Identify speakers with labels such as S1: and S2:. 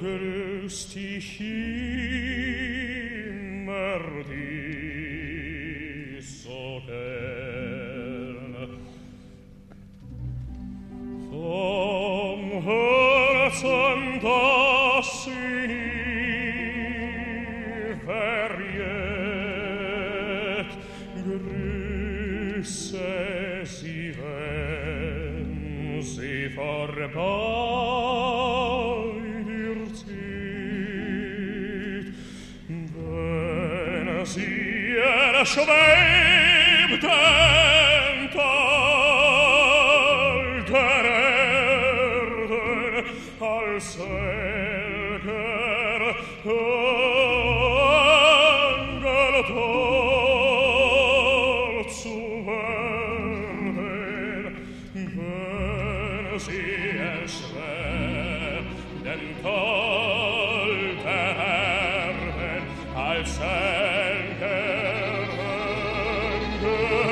S1: grüßt dich immer dies so gern. Vom Herzen, das sie nie verjährt, grüße sie, wenn sie vorbei dir zieht, wenn sie erschwebt enthalten Erden als selger Engel dort zu werden, wenn sie erschwebt enthalten Erden als selger Engel